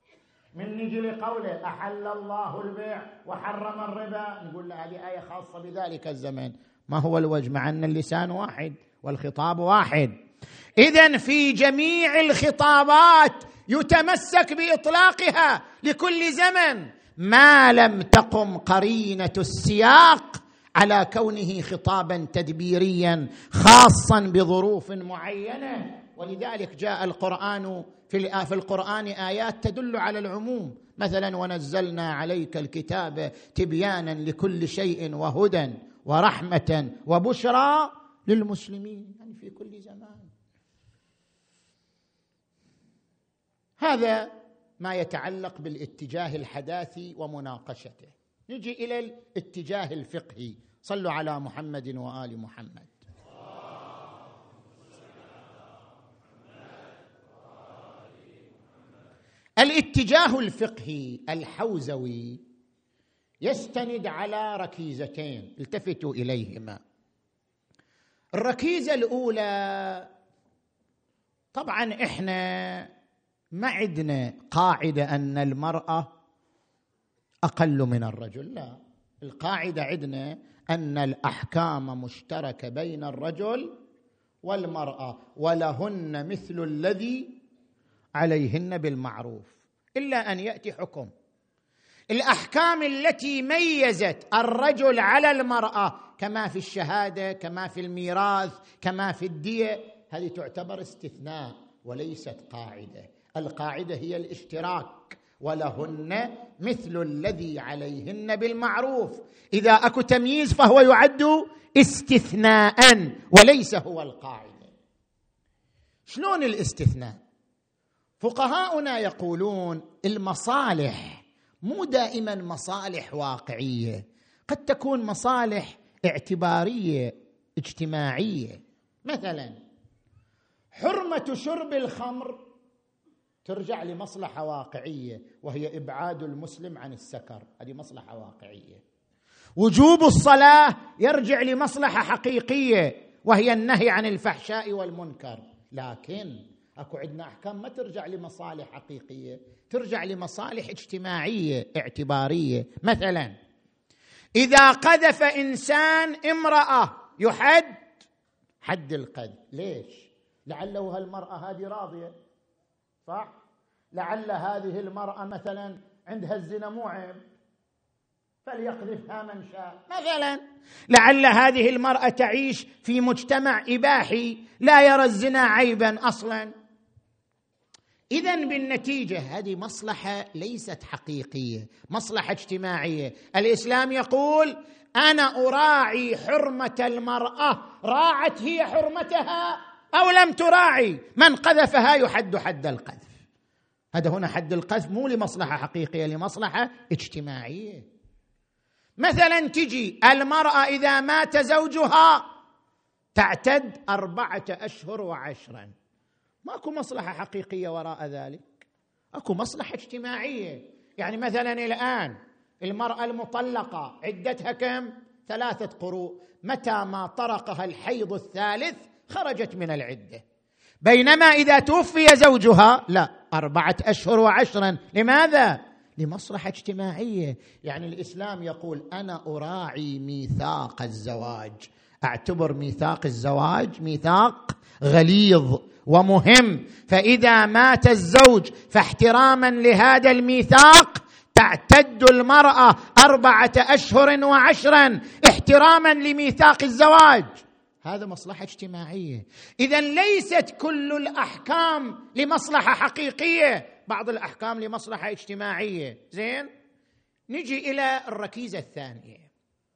Speaker 2: من نجي لقوله أحل الله البيع وحرم الربا نقول له هذه آية خاصة بذلك الزمن. ما هو الوجه مع أن اللسان واحد والخطاب واحد؟ إذن في جميع الخطابات يتمسك بإطلاقها لكل زمن ما لم تقم قرينة السياق على كونه خطابا تدبيريا خاصا بظروف معينة. ولذلك جاء القرآن في في القرآن آيات تدل على العموم، مثلا ونزلنا عليك الكتاب تبيانا لكل شيء وهدى ورحمة وبشرى للمسلمين، يعني في كل زمان. هذا ما يتعلق بالاتجاه الحداثي ومناقشته. نجي إلى الاتجاه الفقهي. صلوا على محمد وآل محمد. الاتجاه الفقهي الحوزوي يستند على ركيزتين التفتوا إليهما. الركيزة الأولى طبعا إحنا ما عندنا قاعدة أن المرأة أقل من الرجل، لا، القاعدة عندنا أن الأحكام مشتركة بين الرجل والمرأة ولهن مثل الذي عليهن بالمعروف، إلا أن يأتي حكم. الأحكام التي ميزت الرجل على المرأة كما في الشهادة كما في الميراث كما في الدية هذه تعتبر استثناء وليست قاعدة. القاعدة هي الاشتراك ولهن مثل الذي عليهن بالمعروف. إذا أكو تمييز فهو يعد استثناء وليس هو القاعدة. شلون الاستثناء؟ فقهاؤنا يقولون المصالح مو دائما مصالح واقعية، قد تكون مصالح اعتبارية اجتماعية. مثلا حرمة شرب الخمر ترجع لمصلحة واقعية وهي إبعاد المسلم عن السكر، هذه مصلحة واقعية. وجوب الصلاة يرجع لمصلحة حقيقية وهي النهي عن الفحشاء والمنكر. لكن أكو عندنا أحكام ما ترجع لمصالح حقيقية، ترجع لمصالح اجتماعية اعتبارية. مثلا إذا قذف إنسان امرأة يحد حد القذف. ليش؟ لعله هالمرأة هذه راضية، صح؟ لعل هذه المرأة مثلا عندها الزنا مو عيب فليقذفها من شاء مثلا. لعل هذه المرأة تعيش في مجتمع إباحي لا يرى الزنا عيبا أصلا. إذن بالنتيجة هذه مصلحة ليست حقيقية، مصلحة اجتماعية. الإسلام يقول أنا أراعي حرمة المرأة، راعت هي حرمتها أو لم تراعي، من قذفها يحد حد القذف. هذا هنا حد القذف مو لمصلحة حقيقية، لمصلحة اجتماعية. مثلا تجي المرأة إذا مات زوجها تعتد أربعة أشهر وعشرا، ماكو مصلحة حقيقية وراء ذلك، أكو مصلحة اجتماعية. يعني مثلا الآن المرأة المطلقة عدتها كم؟ ثلاثة قروء، متى ما طرقها الحيض الثالث خرجت من العدة. بينما إذا توفي زوجها لا، أربعة أشهر وعشرا. لماذا؟ لمصلحة اجتماعية. يعني الإسلام يقول أنا أراعي ميثاق الزواج، أعتبر ميثاق الزواج ميثاق غليظ ومهم، فإذا مات الزوج فاحتراما لهذا الميثاق تعتد المرأة أربعة أشهر وعشرا احتراما لميثاق الزواج. هذا مصلحة اجتماعية. إذن ليست كل الأحكام لمصلحة حقيقية، بعض الأحكام لمصلحة اجتماعية. زين، نجي إلى الركيزة الثانية.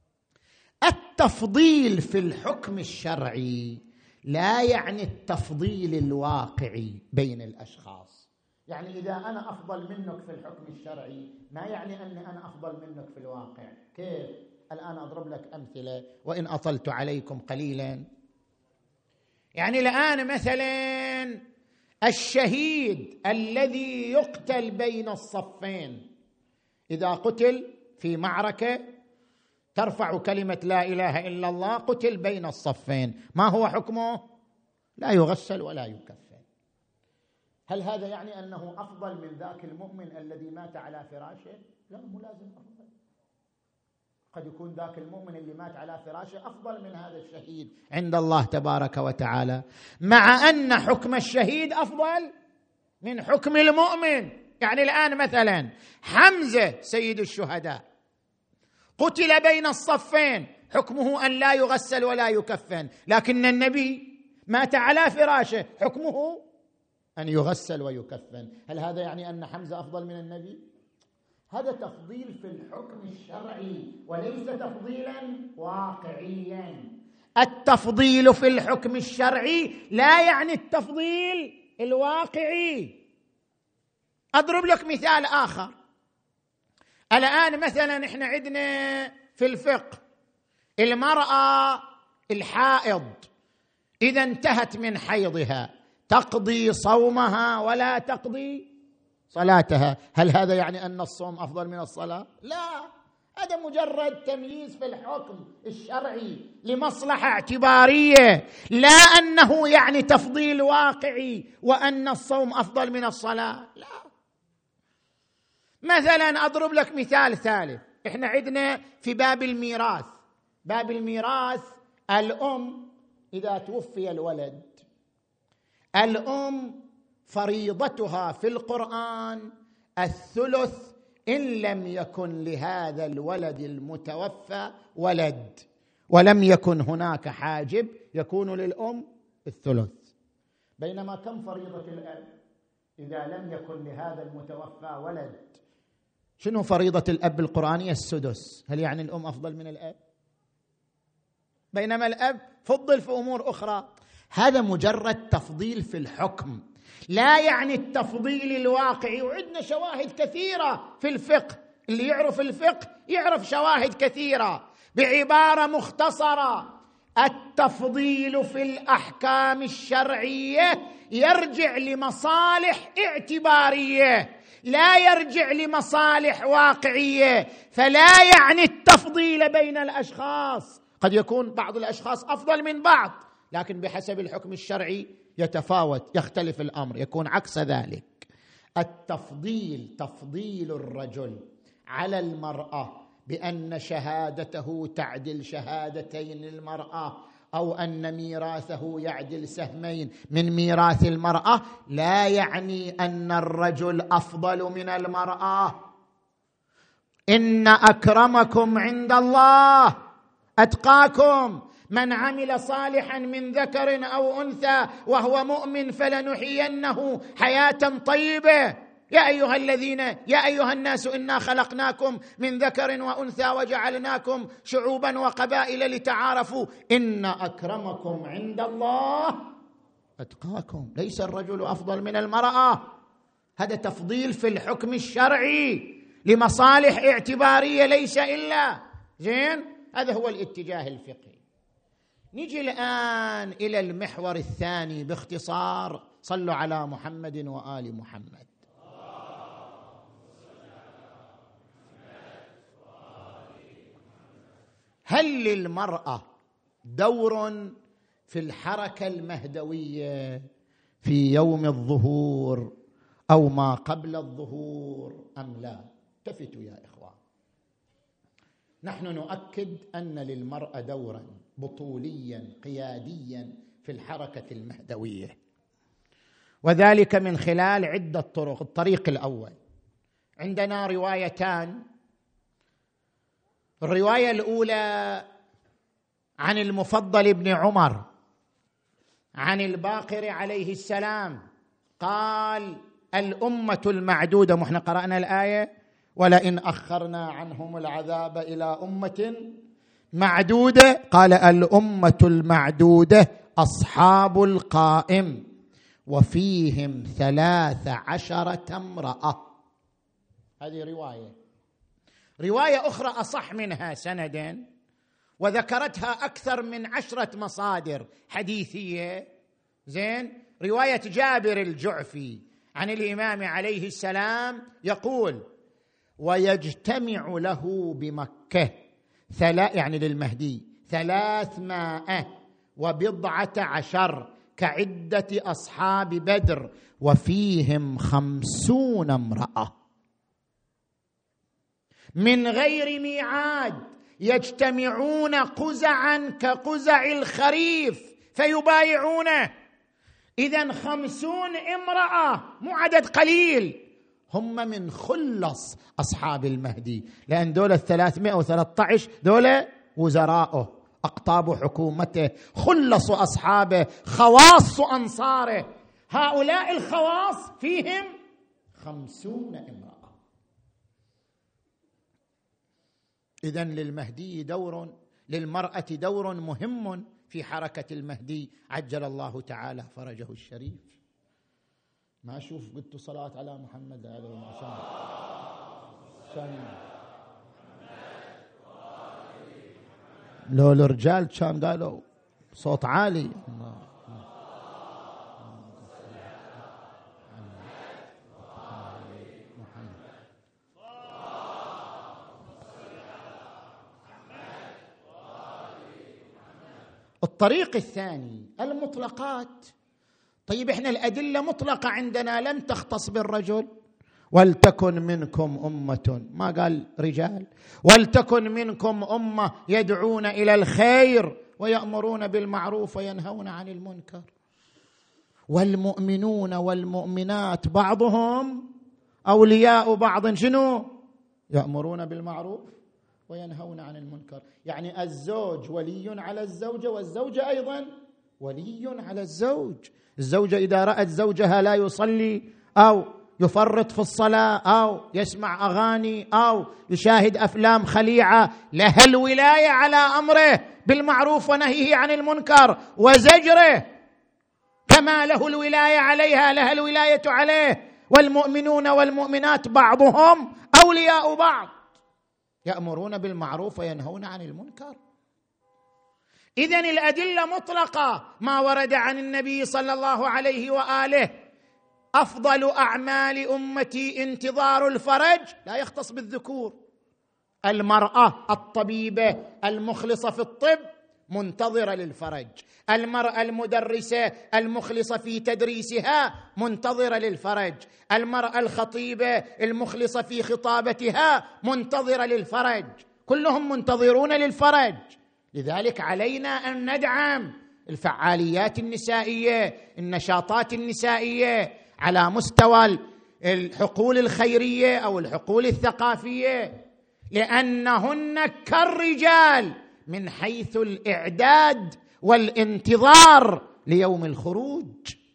Speaker 2: التفضيل في الحكم الشرعي لا يعني التفضيل الواقعي بين الأشخاص. يعني إذا أنا أفضل منك في الحكم الشرعي ما يعني أني أنا أفضل منك في الواقع. كيف؟ الآن أضرب لك أمثلة وإن أطلت عليكم قليلا. يعني الآن مثلا الشهيد الذي يقتل بين الصفين إذا قتل في معركة ترفع كلمة لا إله إلا الله، قتل بين الصفين، ما هو حكمه؟ لا يغسل ولا يكفن. هل هذا يعني أنه أفضل من ذاك المؤمن الذي مات على فراشه؟ لا، مو لازم أفضل. قد يكون ذاك المؤمن اللي مات على فراشه أفضل من هذا الشهيد عند الله تبارك وتعالى، مع أن حكم الشهيد أفضل من حكم المؤمن. يعني الآن مثلا حمزة سيد الشهداء قتل بين الصفين، حكمه أن لا يغسل ولا يكفن، لكن النبي مات على فراشه، حكمه أن يغسل ويكفن. هل هذا يعني أن حمزة أفضل من النبي؟ هذا تفضيل في الحكم الشرعي وليس تفضيلا واقعيا. التفضيل في الحكم الشرعي لا يعني التفضيل الواقعي. أضرب لك مثال آخر. الآن مثلا إحنا عندنا في الفقه المرأة الحائض إذا انتهت من حيضها تقضي صومها ولا تقضي صلاتها. هل هذا يعني أن الصوم أفضل من الصلاة؟ لا، هذا مجرد تمييز في الحكم الشرعي لمصلحة اعتبارية، لا أنه يعني تفضيل واقعي وأن الصوم أفضل من الصلاة. لا. مثلا أضرب لك مثال ثالث. إحنا عندنا في باب الميراث، باب الميراث الأم إذا توفي الولد، الأم فريضتها في القرآن الثلث إن لم يكن لهذا الولد المتوفى ولد ولم يكن هناك حاجب يكون للأم الثلث. بينما كم فريضة الأب إذا لم يكن لهذا المتوفى ولد؟ شنو فريضة الأب القرآنية؟ السدس. هل يعني الأم أفضل من الأب؟ بينما الأب فضل في أمور أخرى. هذا مجرد تفضيل في الحكم، لا يعني التفضيل الواقعي. وعندنا شواهد كثيرة في الفقه، اللي يعرف الفقه يعرف شواهد كثيرة. بعبارة مختصرة، التفضيل في الأحكام الشرعية يرجع لمصالح اعتبارية لا يرجع لمصالح واقعية، فلا يعني التفضيل بين الأشخاص. قد يكون بعض الأشخاص أفضل من بعض، لكن بحسب الحكم الشرعي يتفاوت، يختلف الأمر، يكون عكس ذلك. التفضيل تفضيل الرجل على المرأة بأن شهادته تعدل شهادتين للمرأة، أو أن ميراثه يعدل سهمين من ميراث المرأة، لا يعني أن الرجل أفضل من المرأة. إن أكرمكم عند الله أتقاكم، من عمل صالحا من ذكر أو أنثى وهو مؤمن فلنحيينه حياة طيبة. يا أيها الذين يا أيها الناس إنا خلقناكم من ذكر وأنثى وجعلناكم شعوبا وقبائل لتعارفوا إن أكرمكم عند الله أتقاكم. ليس الرجل أفضل من المرأة، هذا تفضيل في الحكم الشرعي لمصالح اعتبارية ليس إلا زين. هذا هو الاتجاه الفقهي. نجي الآن إلى المحور الثاني باختصار. صلوا على محمد وآل محمد. هل للمرأة دور في الحركة المهدوية في يوم الظهور أو ما قبل الظهور أم لا؟ التفتوا يا إخوان، نحن نؤكد أن للمرأة دورا بطوليا قياديا في الحركة المهدوية، وذلك من خلال عدة طرق. الطريق الأول، عندنا روايتان. الرواية الأولى عن المفضل بن عمر عن الباقر عليه السلام قال: الأمة المعدودة، محنا قرأنا الآية: ولئن أخرنا عنهم العذاب إلى أمة معدودة، قال: الأمة المعدودة أصحاب القائم وفيهم ثلاث عشرة امرأة. هذه رواية. رواية أخرى أصح منها سندا وذكرتها أكثر من عشرة مصادر حديثية زين، رواية جابر الجعفي عن الإمام عليه السلام يقول: ويجتمع له بمكة ثلاث، يعني للمهدي، ثلاثمائة وبضعة عشر كعدة أصحاب بدر وفيهم خمسون امرأة من غير ميعاد، يجتمعون قزعا كقزع الخريف فيبايعونه. إذن خمسون امرأة، مو عدد قليل، هم من خلص أصحاب المهدي، لأن دولة ثلاثمائة وثلاثة عشر دولة وزراءه، أقطاب حكومته، خلص أصحابه، خواص أنصاره. هؤلاء الخواص فيهم خمسون امرأة. إذن للمهدي دور، للمرأة دور مهم في حركة المهدي عجل الله تعالى فرجه الشريف. ما أشوف قلت صلاة على محمد هذا عشان عشان لو الرجال كان قالوا صوت عالي. الطريق الثاني المطلقات. طيب احنا الأدلة مطلقة عندنا لم تختص بالرجل. ولتكن منكم أمة، ما قال رجال، ولتكن منكم أمة يدعون إلى الخير ويأمرون بالمعروف وينهون عن المنكر. والمؤمنون والمؤمنات بعضهم أولياء بعض، شنو؟ يأمرون بالمعروف وينهون عن المنكر. يعني الزوج ولي على الزوجة، والزوجة أيضا ولي على الزوج. الزوجة إذا رأت زوجها لا يصلي أو يفرط في الصلاة أو يسمع أغاني أو يشاهد أفلام خليعة، لها الولاية على أمره بالمعروف ونهيه عن المنكر وزجره، كما له الولاية عليها لها الولاية عليه. والمؤمنون والمؤمنات بعضهم أولياء بعض، يأمرون بالمعروف وينهون عن المنكر. إذن الأدلة مطلقة. ما ورد عن النبي صلى الله عليه وآله أفضل أعمال أمتي انتظار الفرج لا يختص بالذكور. المرأة الطبيبة المخلصة في الطب منتظرة للفرج، المرأة المدرسة المخلصة في تدريسها منتظرة للفرج، المرأة الخطيبة المخلصة في خطابتها منتظرة للفرج، كلهم منتظرون للفرج. لذلك علينا أن ندعم الفعاليات النسائية، النشاطات النسائية على مستوى الحقول الخيرية أو الحقول الثقافية، لأنهن كالرجال من حيث الإعداد والانتظار ليوم الخروج.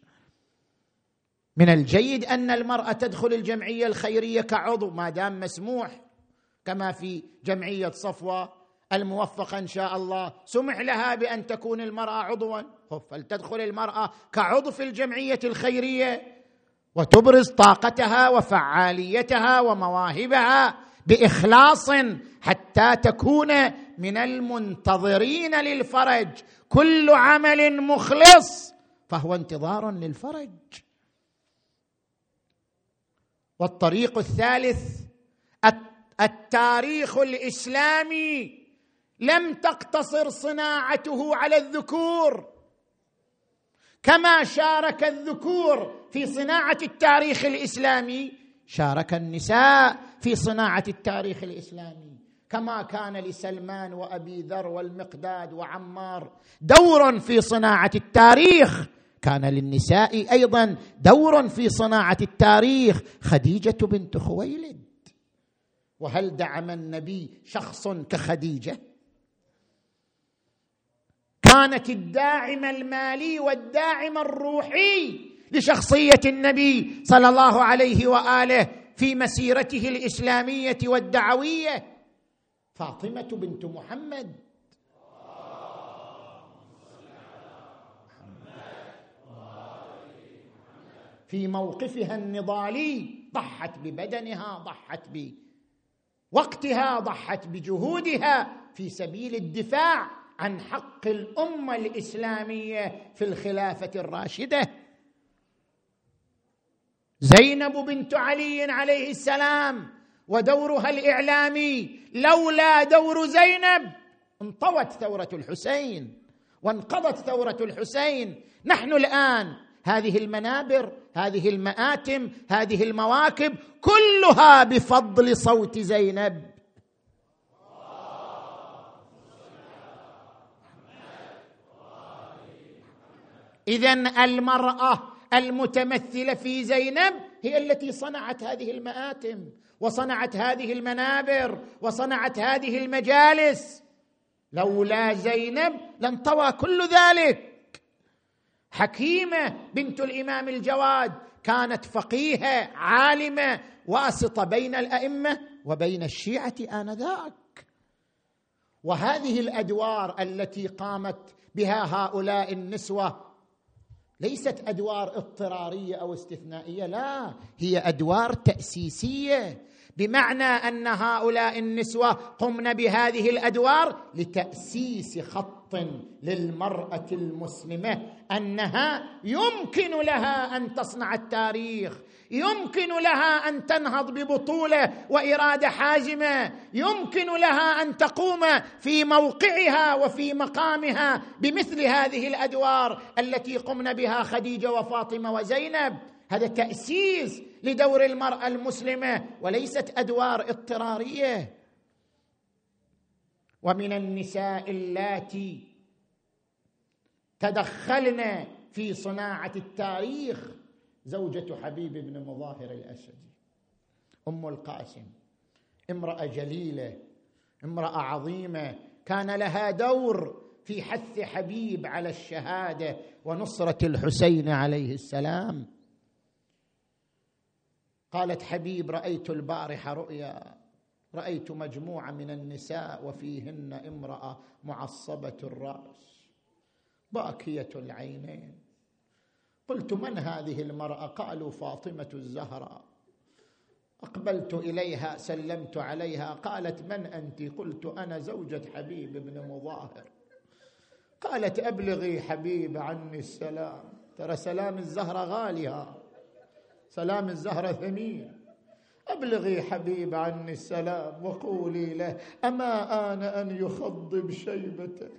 Speaker 2: من الجيد أن المرأة تدخل الجمعية الخيرية كعضو ما دام مسموح، كما في جمعية صفوة الموفقة إن شاء الله سمح لها بأن تكون المرأة عضوا، فلتدخل المرأة كعضو في الجمعية الخيرية وتبرز طاقتها وفعاليتها ومواهبها بإخلاص حتى تكون من المنتظرين للفرج. كل عمل مخلص فهو انتظار للفرج. والطريق الثالث التاريخ الإسلامي لم تقتصر صناعته على الذكور، كما شارك الذكور في صناعة التاريخ الإسلامي شارك النساء في صناعة التاريخ الإسلامي. كما كان لسلمان وأبي ذر والمقداد وعمار دور في صناعة التاريخ، كان للنساء أيضا دور في صناعة التاريخ. خديجة بنت خويلد، وهل دعم النبي شخص كخديجة؟ كانت الداعم المالي والداعم الروحي لشخصية النبي صلى الله عليه وآله في مسيرته الإسلامية والدعوية فاطمة بنت محمد. في موقفها النضالي ضحت ببدنها، ضحت بوقتها، ضحت بجهودها في سبيل الدفاع عن حق الأمة الإسلامية في الخلافة الراشدة. زينب بنت علي عليه السلام ودورها الإعلامي، لولا دور زينب انطوت ثورة الحسين وانقضت ثورة الحسين. نحن الآن هذه المنابر، هذه المآتم، هذه المواكب كلها بفضل صوت زينب. إذن المرأة المتمثلة في زينب هي التي صنعت هذه المآتم وصنعت هذه المنابر وصنعت هذه المجالس. لولا زينب لانطوى كل ذلك. حكيمة بنت الإمام الجواد كانت فقيهة عالمة واسطة بين الأئمة وبين الشيعة آنذاك. وهذه الأدوار التي قامت بها هؤلاء النسوة ليست أدوار اضطرارية أو استثنائية، لا، هي أدوار تأسيسية، بمعنى أن هؤلاء النسوة قمن بهذه الأدوار لتأسيس خط للمرأة المسلمة أنها يمكن لها أن تصنع التاريخ، يمكن لها أن تنهض ببطولة وإرادة حازمة، يمكن لها أن تقوم في موقعها وفي مقامها بمثل هذه الأدوار التي قمن بها خديجة وفاطمة وزينب. هذا تأسيس لدور المرأة المسلمة وليست أدوار اضطرارية. ومن النساء اللاتي تدخلن في صناعة التاريخ زوجة حبيب بن مظاهر الأسدي، أم القاسم، امرأة جليلة، امرأة عظيمة، كان لها دور في حث حبيب على الشهادة ونصرة الحسين عليه السلام. قالت حبيب: رأيت البارحة رؤيا، رأيت مجموعة من النساء وفيهن امرأة معصبة الرأس باكية العينين. قلت: من هذه المرأة؟ قالوا: فاطمة الزهراء. أقبلت إليها سلمت عليها، قالت: من أنت؟ قلت: أنا زوجة حبيب بن مظاهر. قالت أبلغي حبيب عني السلام. ترى سلام الزهرة غاليها، سلام الزهرة ثمين. أبلغي حبيب عني السلام وقولي له أما آن أن يخضب شيبته.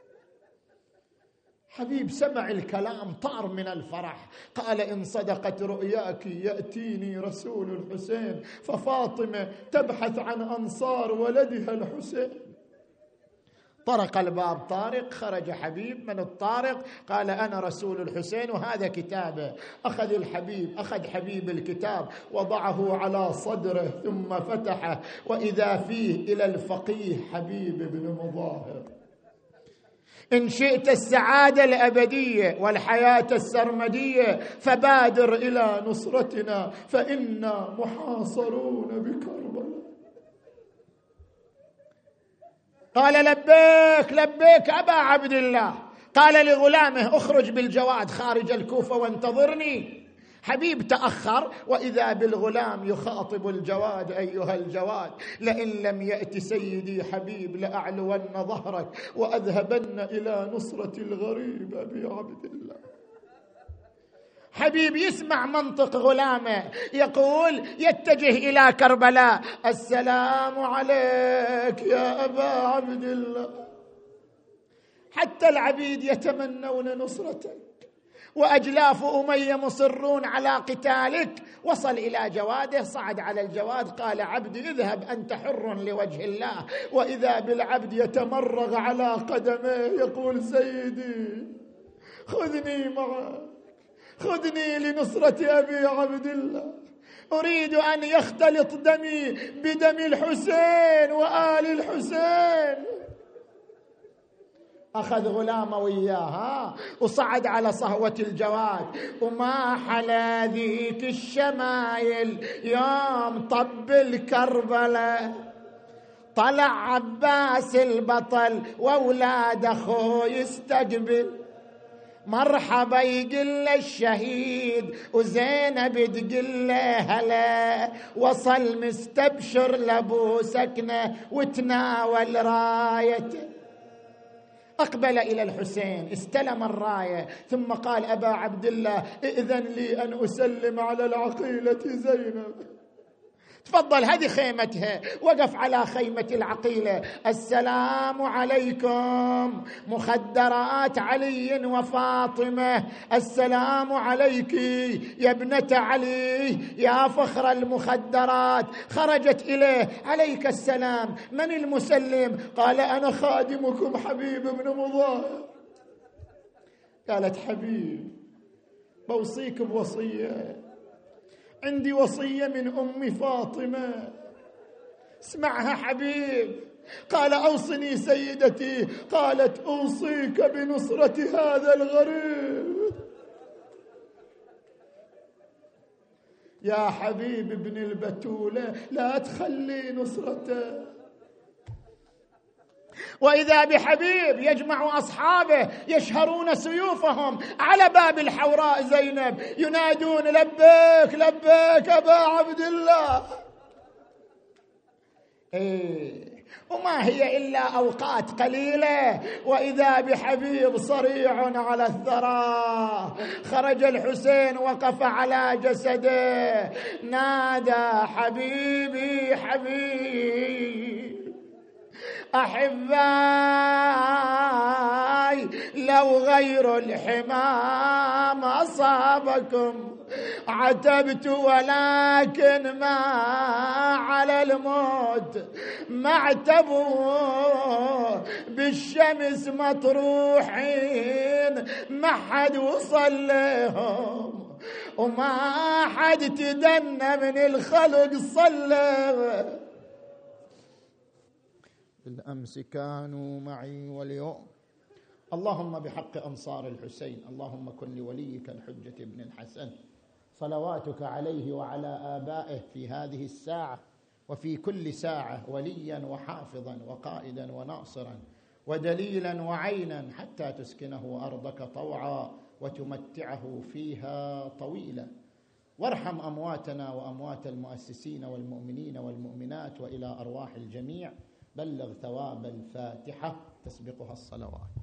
Speaker 2: حبيب سمع الكلام طار من الفرح، قال إن صدقت رؤياك يأتيني رسول الحسين، ففاطمة تبحث عن أنصار ولدها الحسين. طرق الباب طارق، خرج حبيب من الطارق، قال أنا رسول الحسين وهذا كتابه. أخذ الحبيب أخذ حبيب الكتاب وضعه على صدره ثم فتحه، وإذا فيه إلى الفقيه حبيب بن مظاهر: إن شئت السعادة الأبدية والحياة السرمدية فبادر إلى نصرتنا فإنا محاصرون بكربلاء. قال لبيك لبيك أبا عبد الله. قال لغلامه اخرج بالجواد خارج الكوفة وانتظرني. حبيب تأخر، وإذا بالغلام يخاطب الجواد: أيها الجواد، لئن لم يأت سيدي حبيب لأعلون ظهرك وأذهبن إلى نصرة الغريب أبي عبد الله. حبيب يسمع منطق غلامه، يقول يتجه إلى كربلاء: السلام عليك يا أبا عبد الله. حتى العبيد يتمنون نصرتك، وأجلاف أمية مصرون على قتالك. وصل إلى جواده، صعد على الجواد، قال: عبدي اذهب أنت حر لوجه الله. وإذا بالعبد يتمرغ على قدميه يقول: سيدي خذني معك، خذني لنصرة أبي عبد الله، أريد أن يختلط دمي بدم الحسين وآل الحسين. أخذ غلامه وياها وصعد على صهوة الجواد. وما حلا ذيك الشمايل يوم طب الكربلة، طلع عباس البطل وأولاد أخوه يستقبل. مرحبا يقل الشهيد وزينب تقل هلا، وصل مستبشر لابو سكنه وتناول رايته. أقبل إلى الحسين، استلم الراية، ثم قال: أبا عبد الله إذن لي أن أسلم على العقيلة زينب. تفضل، هذه خيمتها. وقف على خيمة العقيلة: السلام عليكم مخدرات علي وفاطمة، السلام عليك يا ابنة علي يا فخر المخدرات. خرجت إليه: عليك السلام، من المسلم؟ قال: أنا خادمكم حبيب بن مظاهر. قالت: حبيب بوصيك بوصية، عندي وصية من أم فاطمة، اسمعها حبيب. قال: أوصني سيدتي. قالت: أوصيك بنصرة هذا الغريب. يا حبيب ابن البتولة لا تخلي نصرته. وإذا بحبيب يجمع أصحابه يشهرون سيوفهم على باب الحوراء زينب، ينادون: لبيك لبيك أبا عبد الله. إيه، وما هي إلا أوقات قليلة وإذا بحبيب صريع على الثرى. خرج الحسين وقف على جسده، نادى: حبيبي حبيب أحباي، لو غير الحمام أصابكم عتبت، ولكن ما على الموت معتبوا، بالشمس مطروحين ما حد وصل لهم، وما حد تدنى من الخلق صلى. بالأمس كانوا معي واليوم. اللهم بحق أنصار الحسين، اللهم كن لوليك الحجة ابن الحسن صلواتك عليه وعلى آبائه في هذه الساعة وفي كل ساعة وليا وحافظا وقائدا وناصرا ودليلا وعينا، حتى تسكنه أرضك طوعا وتمتعه فيها طويلا. وارحم أمواتنا وأموات المؤسسين والمؤمنين والمؤمنات، وإلى أرواح الجميع بلغ ثواب الفاتحة تسبقها الصلوات.